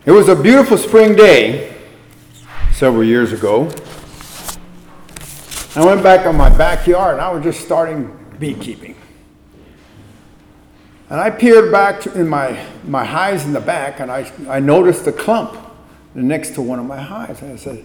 It was a beautiful spring day several years ago. I went back on my backyard and I was just starting beekeeping. And I peered back in my hives in the back and I noticed a clump next to one of my hives. And I said,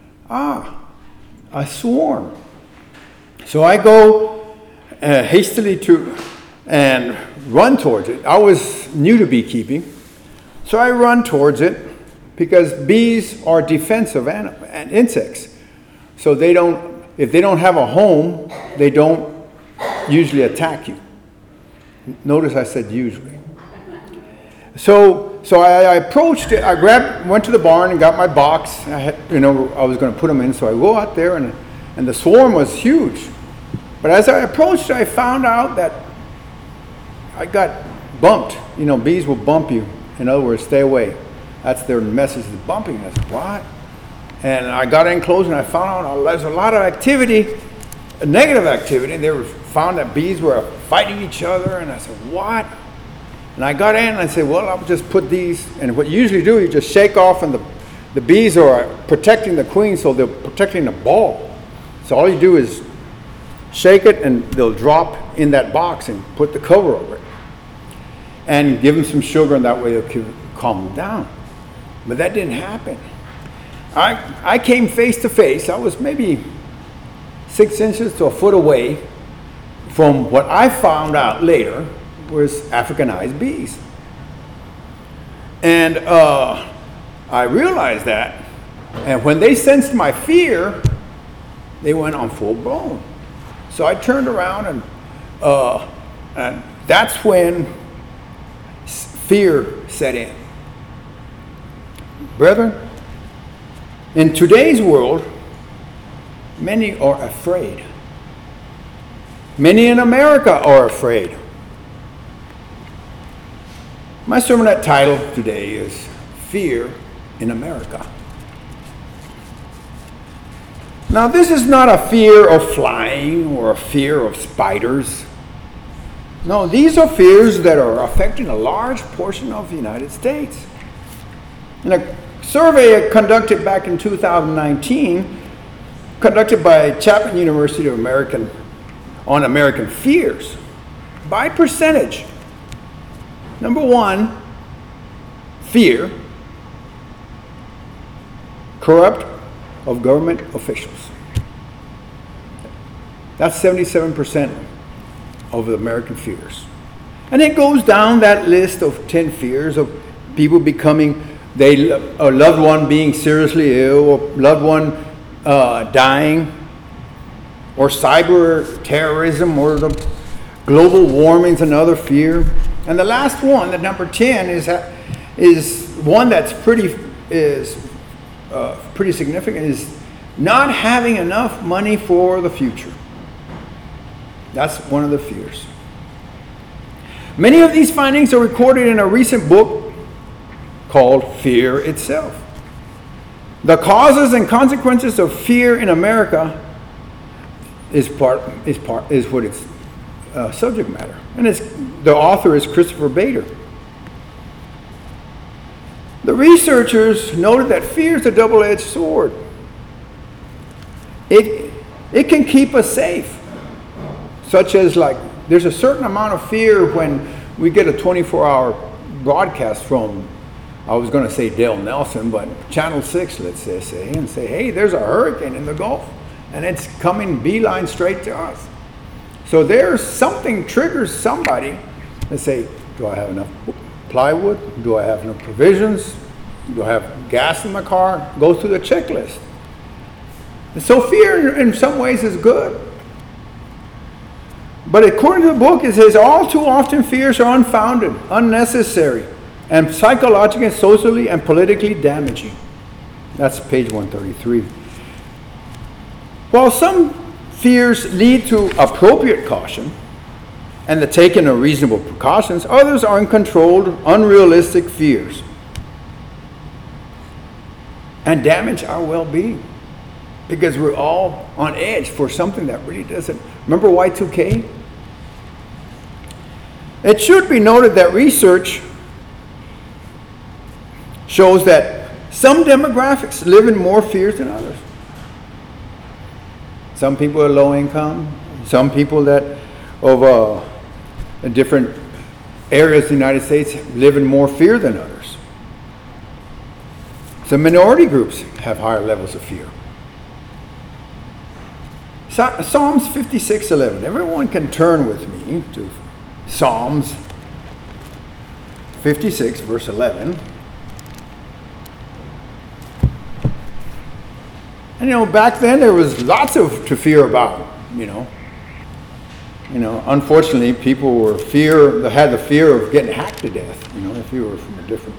a swarm. So I go hastily and run towards it. I was new to beekeeping. So I run towards it because bees are defensive and insects. So if they don't have a home, they don't usually attack you. Notice I said usually. So I approached it. I went to the barn and got my box. I was going to put them in. So I go out there and the swarm was huge. But as I approached it, I found out that I got bumped. Bees will bump you. In other words, stay away. That's their message, is bumping. I said, what? And I got in close and I found out there's a lot of activity, negative activity. They found that bees were fighting each other. And I said, what? And I got in and I said, well, I'll just put these. And what you usually do, you just shake off, and the bees are protecting the queen, so they're protecting the ball. So all you do is shake it and they'll drop in that box and put the cover over it. And give them some sugar, and that way they'll calm them down. But that didn't happen. I came face to face. I was maybe 6 inches to a foot away from what I found out later was Africanized bees. And I realized that. And when they sensed my fear, they went on full blown. So I turned around and that's when fear set in. Brethren, in today's world, many are afraid. Many in America are afraid. My sermon title today is Fear in America. Now, this is not a fear of flying or a fear of spiders. No, these are fears that are affecting a large portion of the United States. In a survey conducted back in 2019, conducted by Chapman University on American fears, by percentage, number one, fear, corrupt of government officials. That's 77% of the American fears. And it goes down that list of 10 fears of people becoming, a loved one being seriously ill, or loved one dying, or cyber terrorism, or the global warming is another fear. And the last one, the number 10, is one that's pretty significant, is not having enough money for the future. That's one of the fears. Many of these findings are recorded in a recent book called Fear Itself. The causes and consequences of fear in America is what its subject matter. And the author is Christopher Bader. The researchers noted that fear is a double-edged sword. It can keep us safe. Such as, like, there's a certain amount of fear when we get a 24-hour broadcast from, I was going to say Dale Nelson, but Channel 6, let's say, and say, hey, there's a hurricane in the Gulf, and it's coming beeline straight to us. So there's something triggers somebody to say, do I have enough plywood? Do I have enough provisions? Do I have gas in my car? Go through the checklist. And so fear in some ways is good. But according to the book, it says all too often fears are unfounded, unnecessary, and psychologically, socially, and politically damaging. That's page 133. While some fears lead to appropriate caution and the taking of reasonable precautions, others are uncontrolled, unrealistic fears and damage our well-being because we're all on edge for something that really doesn't. Remember Y2K? It should be noted that research shows that some demographics live in more fears than others. Some people are low income. Some people that of different areas of the United States live in more fear than others. Some minority groups have higher levels of fear. Psalms 56:11. Everyone can turn with me to Psalms 56, verse 11. And back then there was lots to fear about, unfortunately, people had the fear of getting hacked to death, if you were from a different.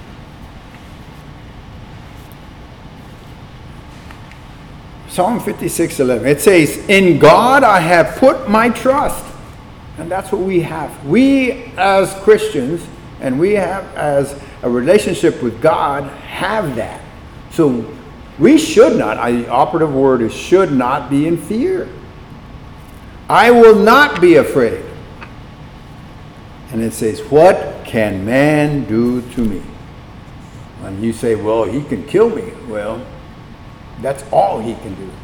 Psalm 56:11. It says, "In God I have put my trust." And that's what we have. We as Christians, and we have as a relationship with God, have that. So we should not, the operative word is should not be in fear. I will not be afraid. And it says, what can man do to me? And you say, well, he can kill me. Well, that's all he can do.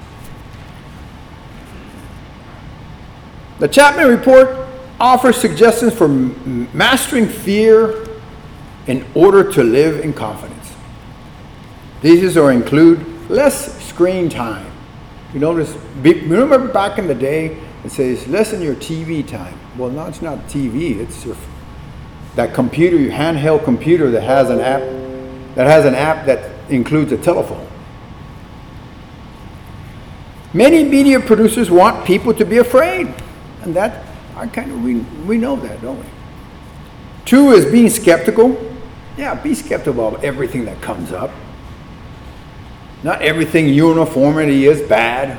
The Chapman Report offers suggestions for mastering fear in order to live in confidence. These include less screen time. You notice, remember back in the day, it says lessen your TV time. Well, no, it's not TV. It's that computer, your handheld computer that has an app that includes a telephone. Many media producers want people to be afraid, and that we know that, don't we? 2 is being skeptical. Yeah, be skeptical of everything that comes up. Not everything uniformity is bad.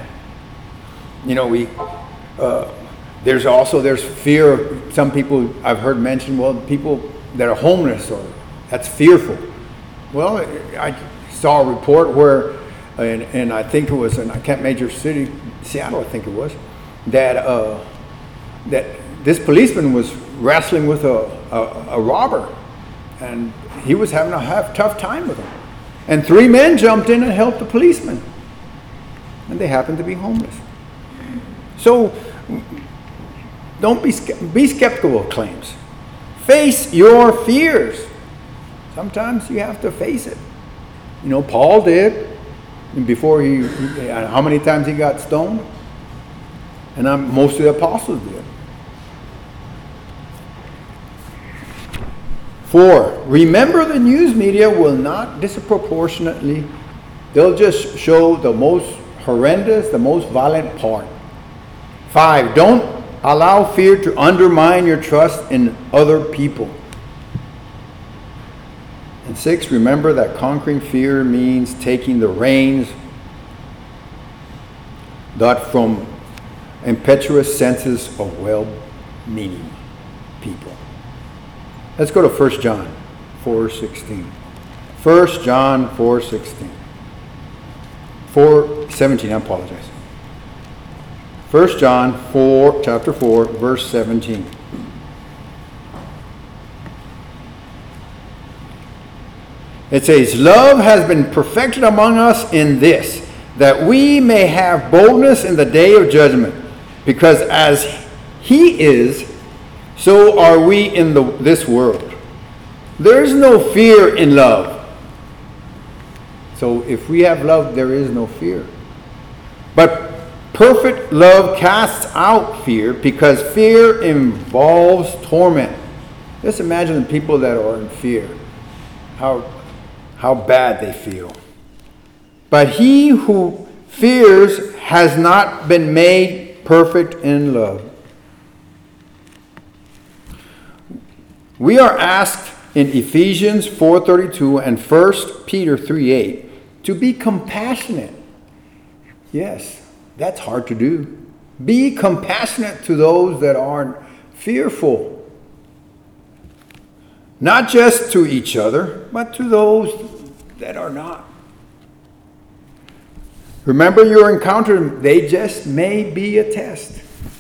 There's fear. Some people I've heard mention, well, people that are homeless, that's fearful. Well, I saw a report where, and I think it was in major city, Seattle, I think it was, that this policeman was wrestling with a robber, and he was having a tough time with him. And 3 men jumped in and helped the policeman. And they happened to be homeless. So, don't be skeptical of claims. Face your fears. Sometimes you have to face it. Paul did. Before how many times he got stoned? And most of the apostles did. 4, remember the news media will not disproportionately, they'll just show the most horrendous, the most violent part. 5, don't allow fear to undermine your trust in other people. And 6, remember that conquering fear means taking the reins not from impetuous senses of well-meaning people. Let's go to 1 John 4:16. 1 John 4:16. 4:17, I apologize. 1 John chapter 4, verse 17. It says, love has been perfected among us in this, that we may have boldness in the day of judgment, because as he is, so are we in this world. There is no fear in love. So if we have love, there is no fear. But perfect love casts out fear, because fear involves torment. Just imagine the people that are in fear, how bad they feel. But he who fears has not been made perfect in love. We are asked in Ephesians 4:32 and 1 Peter 3:8 to be compassionate. Yes, that's hard to do. Be compassionate to those that aren't fearful. Not just to each other, but to those that are not. Remember your encounter, they just may be a test.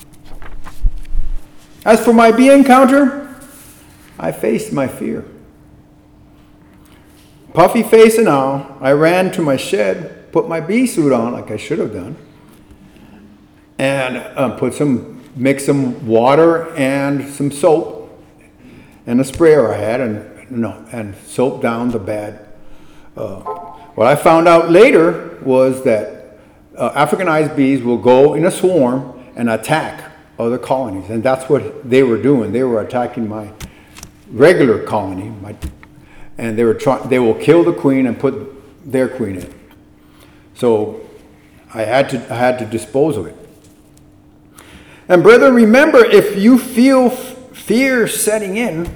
As for my B encounter, I faced my fear. puffy face and all, I ran to my shed, put my bee suit on like I should have done, and mix some water and some soap and a sprayer I had, and soap down the bad. What I found out later was that Africanized bees will go in a swarm and attack other colonies, and that's what they were doing. They were attacking my regular colony, and they will kill the queen and put their queen in. So I had to dispose of it. And brethren, remember, if you feel fear setting in,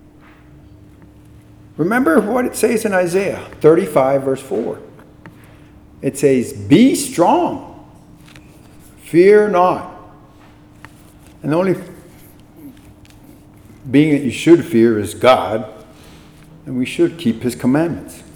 remember what it says in Isaiah 35 verse 4. It says, be strong, fear not. And the only being that you should fear is God, and we should keep his commandments.